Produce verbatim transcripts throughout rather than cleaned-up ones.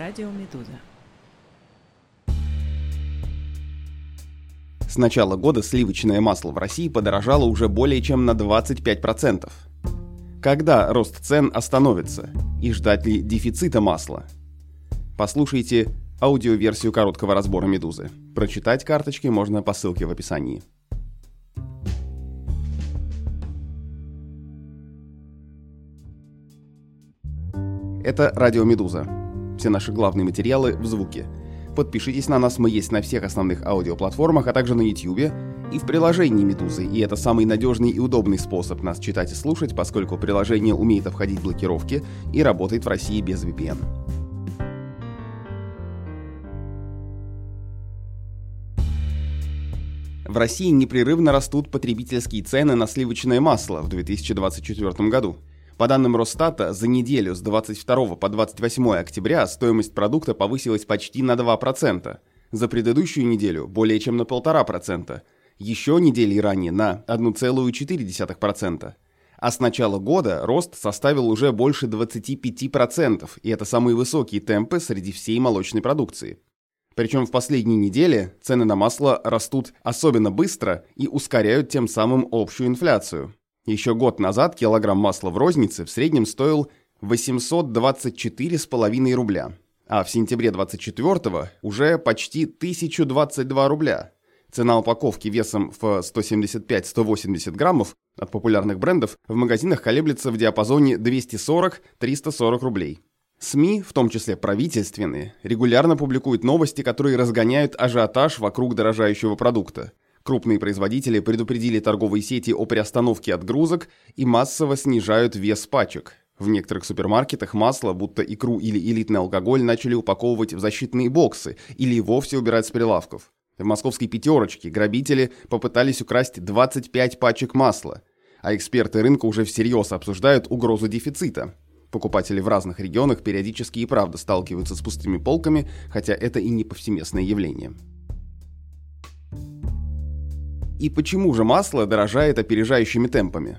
Радио Медуза. С начала года сливочное масло в России подорожало уже более чем на двадцать пять процентов. Когда рост цен остановится? И ждать ли дефицита масла? Послушайте аудиоверсию короткого разбора «Медузы». Прочитать карточки можно по ссылке в описании. Это Радио Медуза. Все наши главные материалы в звуке. Подпишитесь на нас, мы есть на всех основных аудиоплатформах, а также на YouTube и в приложении Медузы. И это самый надежный и удобный способ нас читать и слушать, поскольку приложение умеет обходить блокировки и работает в России без ви пи эн. В России непрерывно растут потребительские цены на сливочное масло в две тысячи двадцать четвёртом году. По данным Росстата, за неделю с двадцать второго по двадцать восьмое октября стоимость продукта повысилась почти на два процента. За предыдущую неделю более чем на полтора процента. Еще недели ранее на одна целая четыре десятых процента. А с начала года рост составил уже больше двадцать пять процентов, и это самые высокие темпы среди всей молочной продукции. Причем в последние недели цены на масло растут особенно быстро и ускоряют тем самым общую инфляцию. Еще год назад килограмм масла в рознице в среднем стоил восемьсот двадцать четыре с половиной рубля, а в сентябре двадцать четвёртого уже почти тысяча двадцать два рубля. Цена упаковки весом в сто семьдесят пять - сто восемьдесят граммов от популярных брендов в магазинах колеблется в диапазоне двести сорок - триста сорок рублей. СМИ, в том числе правительственные, регулярно публикуют новости, которые разгоняют ажиотаж вокруг дорожающего продукта. Крупные производители предупредили торговые сети о приостановке отгрузок и массово снижают вес пачек. В некоторых супермаркетах масло, будто икру или элитный алкоголь, начали упаковывать в защитные боксы или вовсе убирать с прилавков. В московской «пятерочке» грабители попытались украсть двадцать пять пачек масла, а эксперты рынка уже всерьез обсуждают угрозу дефицита. Покупатели в разных регионах периодически и правда сталкиваются с пустыми полками, хотя это и не повсеместное явление. И почему же масло дорожает опережающими темпами?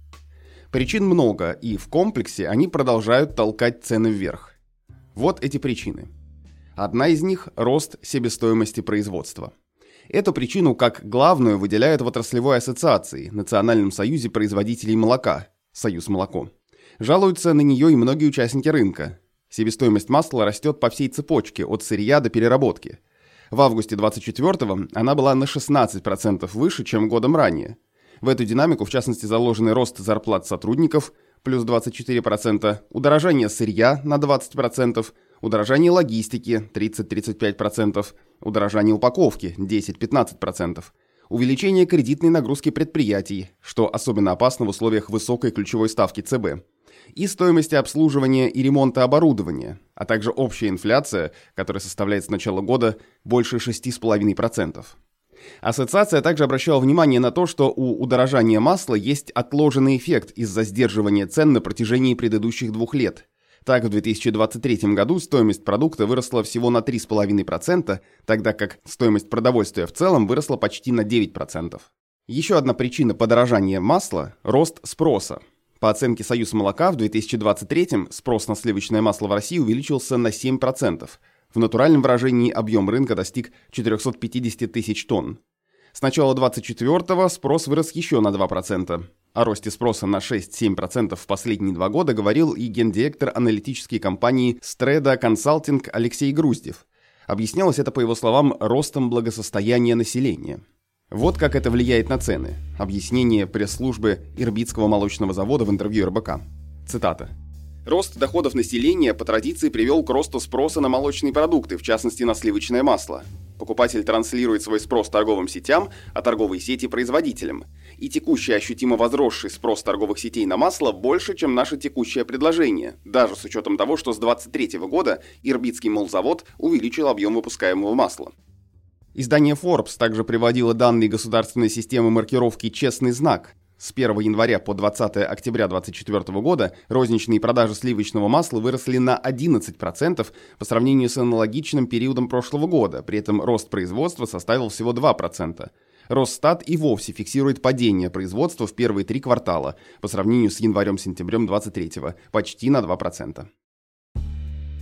Причин много, и в комплексе они продолжают толкать цены вверх. Вот эти причины. Одна из них – рост себестоимости производства. Эту причину как главную выделяют в отраслевой ассоциации, Национальном союзе производителей молока, Союз молоко. Жалуются на нее и многие участники рынка. Себестоимость масла растет по всей цепочке, от сырья до переработки. В августе двадцать четвёртого она была на шестнадцать процентов выше, чем годом ранее. В эту динамику, в частности, заложены рост зарплат сотрудников плюс двадцать четыре процента, удорожание сырья на двадцать процентов, удорожание логистики тридцать - тридцать пять процентов, удорожание упаковки десять - пятнадцать процентов, увеличение кредитной нагрузки предприятий, что особенно опасно в условиях высокой ключевой ставки ЦБ, и стоимости обслуживания и ремонта оборудования, а также общая инфляция, которая составляет с начала года больше шесть целых пять десятых процента. Ассоциация также обращала внимание на то, что у удорожания масла есть отложенный эффект из-за сдерживания цен на протяжении предыдущих двух лет. Так, в две тысячи двадцать третьем году стоимость продукта выросла всего на три целых пять десятых процента, тогда как стоимость продовольствия в целом выросла почти на девять процентов. Еще одна причина подорожания масла – рост спроса. По оценке Союз молока, в две тысячи двадцать третьем спрос на сливочное масло в России увеличился на семь процентов. В натуральном выражении объем рынка достиг четыреста пятьдесят тысяч тонн. С начала двадцать четвёртого спрос вырос еще на два процента. О росте спроса на шесть - семь процентов в последние два года говорил и гендиректор аналитической компании Streda Consulting Алексей Груздев. Объяснялось это, по его словам, ростом благосостояния населения. Вот как это влияет на цены. Объяснение пресс-службы Ирбитского молочного завода в интервью эр бэ ка. Цитата. Рост доходов населения по традиции привел к росту спроса на молочные продукты, в частности на сливочное масло. Покупатель транслирует свой спрос торговым сетям, а торговые сети – производителям. И текущий ощутимо возросший спрос торговых сетей на масло больше, чем наше текущее предложение, даже с учетом того, что с двадцать третьего года Ирбитский молзавод увеличил объем выпускаемого масла. Издание Forbes также приводило данные государственной системы маркировки «Честный знак». С первого января по двадцатое октября две тысячи двадцать четвёртого года розничные продажи сливочного масла выросли на одиннадцать процентов по сравнению с аналогичным периодом прошлого года, при этом рост производства составил всего два процента. Росстат и вовсе фиксирует падение производства в первые три квартала по сравнению с январем-сентябрем две тысячи двадцать третьего почти на два процента.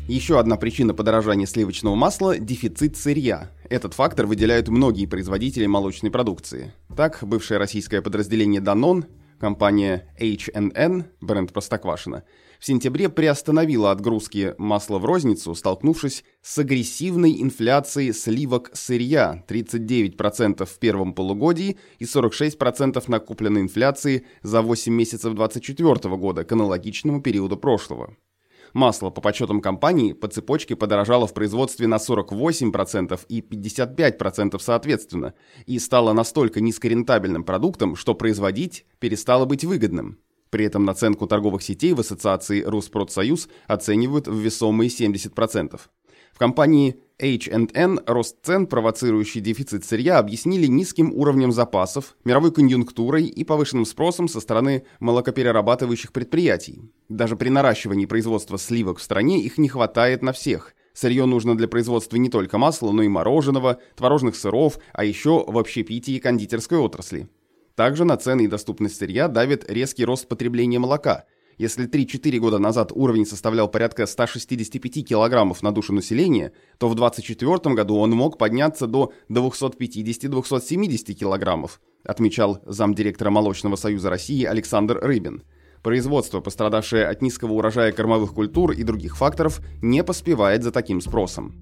Еще одна причина подорожания сливочного масла – дефицит сырья. Этот фактор выделяют многие производители молочной продукции. Так, бывшее российское подразделение Danone, компания эйч энд эн, бренд Простоквашино, в сентябре приостановила отгрузки масла в розницу, столкнувшись с агрессивной инфляцией сливок сырья – тридцать девять процентов в первом полугодии и сорок шесть процентов накопленной инфляции за восемь месяцев две тысячи двадцать четвёртого года к аналогичному периоду прошлого. Масло, по подсчетам компании, по цепочке подорожало в производстве на сорок восемь процентов и пятьдесят пять процентов соответственно, и стало настолько низкорентабельным продуктом, что производить перестало быть выгодным. При этом наценку торговых сетей в ассоциации Rusprotsoyuz оценивают в весомые семьдесят процентов. В компании эйч энд эн рост цен, провоцирующий дефицит сырья, объяснили низким уровнем запасов, мировой конъюнктурой и повышенным спросом со стороны молокоперерабатывающих предприятий. Даже при наращивании производства сливок в стране их не хватает на всех. Сырье нужно для производства не только масла, но и мороженого, творожных сыров, а еще в общепитии и кондитерской отрасли. Также на цены и доступность сырья давит резкий рост потребления молока. Если три-четыре года назад уровень составлял порядка ста шестидесяти пяти килограммов на душу населения, то в две тысячи двадцать четвёртом году он мог подняться до двухсот пятидесяти — двухсот семидесяти килограммов, отмечал замдиректора Молочного союза России Александр Рыбин. Производство, пострадавшее от низкого урожая кормовых культур и других факторов, не поспевает за таким спросом.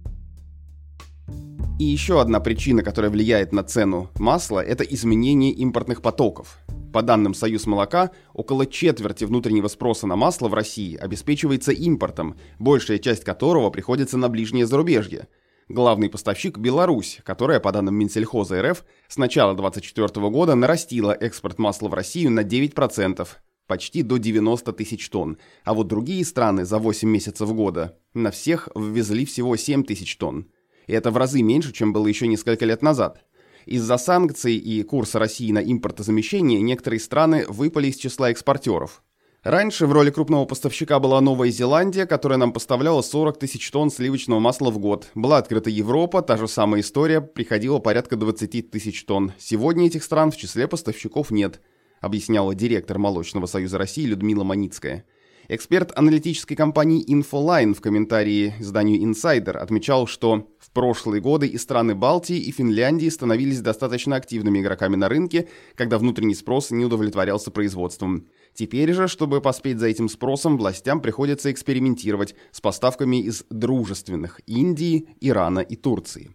И еще одна причина, которая влияет на цену масла, это изменение импортных потоков. По данным Союз молока, около четверти внутреннего спроса на масло в России обеспечивается импортом, большая часть которого приходится на ближнее зарубежье. Главный поставщик – Беларусь, которая, по данным Минсельхоза эр эф, с начала две тысячи двадцать четвёртого года нарастила экспорт масла в Россию на девять процентов, почти до девяноста тысяч тонн, а вот другие страны за восемь месяцев года на всех ввезли всего семь тысяч тонн. И это в разы меньше, чем было еще несколько лет назад. Из-за санкций и курса России на импортозамещение некоторые страны выпали из числа экспортеров. Раньше в роли крупного поставщика была Новая Зеландия, которая нам поставляла сорок тысяч тонн сливочного масла в год. Была открыта Европа, та же самая история, приходила порядка двадцать тысяч тонн. Сегодня этих стран в числе поставщиков нет, объясняла директор Молочного союза России Людмила Маницкая. Эксперт аналитической компании Infoline в комментарии изданию Insider отмечал, что в прошлые годы и страны Балтии, и Финляндии становились достаточно активными игроками на рынке, когда внутренний спрос не удовлетворялся производством. Теперь же, чтобы поспеть за этим спросом, властям приходится экспериментировать с поставками из дружественных Индии, Ирана и Турции.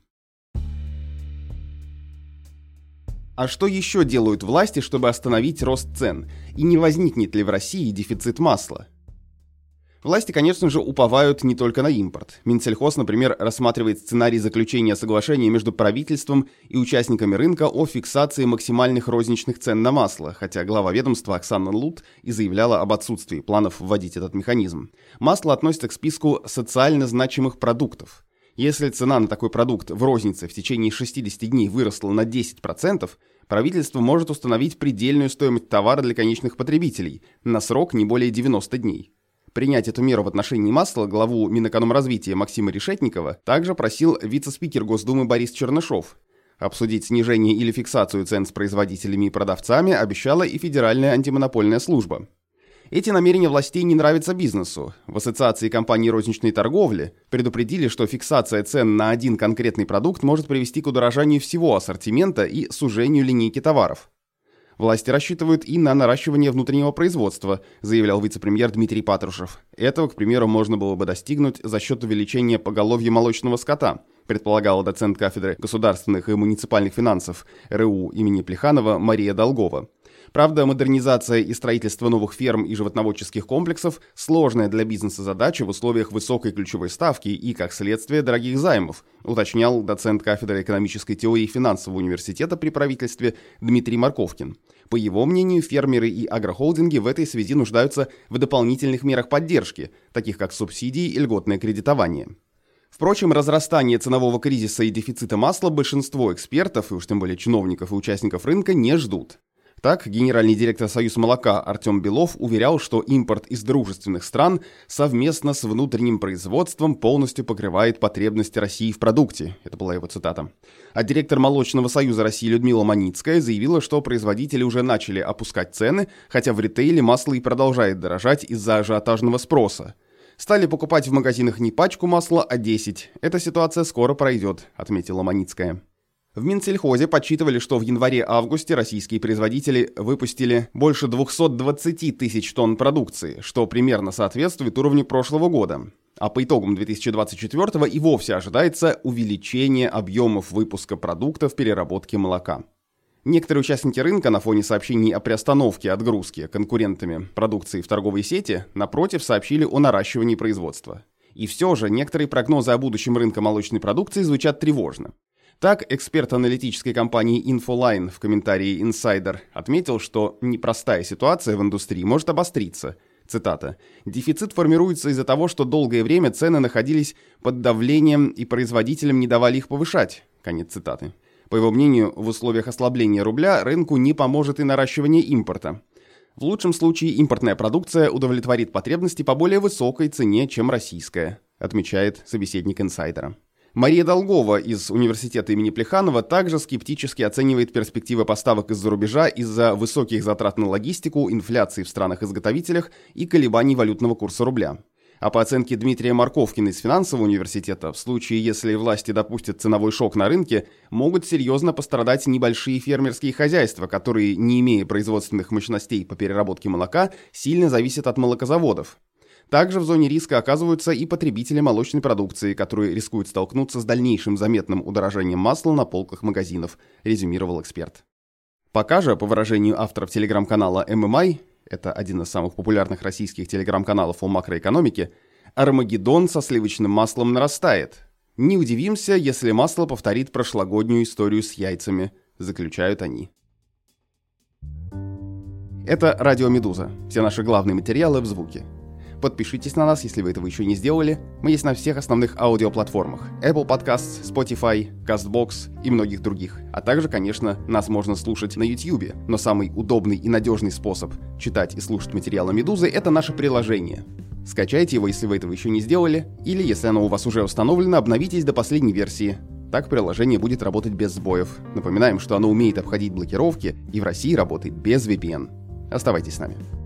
А что еще делают власти, чтобы остановить рост цен? И не возникнет ли в России дефицит масла? Власти, конечно же, уповают не только на импорт. Минсельхоз, например, рассматривает сценарий заключения соглашения между правительством и участниками рынка о фиксации максимальных розничных цен на масло, хотя глава ведомства Оксана Лут и заявляла об отсутствии планов вводить этот механизм. Масло относится к списку социально значимых продуктов. Если цена на такой продукт в рознице в течение шестидесяти дней выросла на десять процентов, правительство может установить предельную стоимость товара для конечных потребителей на срок не более девяноста дней. Принять эту меру в отношении масла главу Минэкономразвития Максима Решетникова также просил вице-спикер Госдумы Борис Чернышов. Обсудить снижение или фиксацию цен с производителями и продавцами обещала и Федеральная антимонопольная служба. Эти намерения властей не нравятся бизнесу. В Ассоциации компаний розничной торговли предупредили, что фиксация цен на один конкретный продукт может привести к удорожанию всего ассортимента и сужению линейки товаров. Власти рассчитывают и на наращивание внутреннего производства, заявлял вице-премьер Дмитрий Патрушев. Этого, к примеру, можно было бы достигнуть за счет увеличения поголовья молочного скота, предполагала доцент кафедры государственных и муниципальных финансов эр и у имени Плеханова Мария Долгова. Правда, модернизация и строительство новых ферм и животноводческих комплексов – сложная для бизнеса задача в условиях высокой ключевой ставки и, как следствие, дорогих займов, уточнял доцент кафедры экономической теории финансового университета при правительстве Дмитрий Марковкин. По его мнению, фермеры и агрохолдинги в этой связи нуждаются в дополнительных мерах поддержки, таких как субсидии и льготное кредитование. Впрочем, разрастание ценового кризиса и дефицита масла большинство экспертов, и уж тем более чиновников и участников рынка, не ждут. Так, генеральный директор Союз молока Артем Белов уверял, что импорт из дружественных стран совместно с внутренним производством полностью покрывает потребности России в продукте. Это была его цитата. А директор Молочного союза России Людмила Маницкая заявила, что производители уже начали опускать цены, хотя в ритейле масло и продолжает дорожать из-за ажиотажного спроса. Стали покупать в магазинах не пачку масла, а десять. Эта ситуация скоро пройдет, отметила Маницкая. В Минсельхозе подсчитывали, что в январе-августе российские производители выпустили больше двести двадцать тысяч тонн продукции, что примерно соответствует уровню прошлого года. А по итогам две тысячи двадцать четвёртого и вовсе ожидается увеличение объемов выпуска продуктов переработки молока. Некоторые участники рынка на фоне сообщений о приостановке отгрузки конкурентами продукции в торговой сети, напротив, сообщили о наращивании производства. И все же некоторые прогнозы о будущем рынка молочной продукции звучат тревожно. Так, эксперт аналитической компании Infoline в комментарии Insider отметил, что непростая ситуация в индустрии может обостриться. Цитата. «Дефицит формируется из-за того, что долгое время цены находились под давлением и производителям не давали их повышать». Конец цитаты. По его мнению, в условиях ослабления рубля рынку не поможет и наращивание импорта. В лучшем случае импортная продукция удовлетворит потребности по более высокой цене, чем российская, отмечает собеседник инсайдера. Мария Долгова из университета имени Плеханова также скептически оценивает перспективы поставок из-за рубежа из-за высоких затрат на логистику, инфляции в странах-изготовителях и колебаний валютного курса рубля. А по оценке Дмитрия Марковкина из финансового университета, в случае, если власти допустят ценовой шок на рынке, могут серьезно пострадать небольшие фермерские хозяйства, которые, не имея производственных мощностей по переработке молока, сильно зависят от молокозаводов. Также в зоне риска оказываются и потребители молочной продукции, которые рискуют столкнуться с дальнейшим заметным удорожанием масла на полках магазинов, резюмировал эксперт. Пока же, по выражению авторов телеграм-канала эм эм ай, это один из самых популярных российских телеграм-каналов о макроэкономике, Армагеддон со сливочным маслом нарастает. Не удивимся, если масло повторит прошлогоднюю историю с яйцами, заключают они. Это Радио Медуза. Все наши главные материалы в звуке. Подпишитесь на нас, если вы этого еще не сделали. Мы есть на всех основных аудиоплатформах: Apple Podcasts, Spotify, CastBox и многих других. А также, конечно, нас можно слушать на YouTube. Но самый удобный и надежный способ читать и слушать материалы Медузы — это наше приложение. Скачайте его, если вы этого еще не сделали, или, если оно у вас уже установлено, обновитесь до последней версии. Так приложение будет работать без сбоев. Напоминаем, что оно умеет обходить блокировки и в России работает без ви пи эн. Оставайтесь с нами.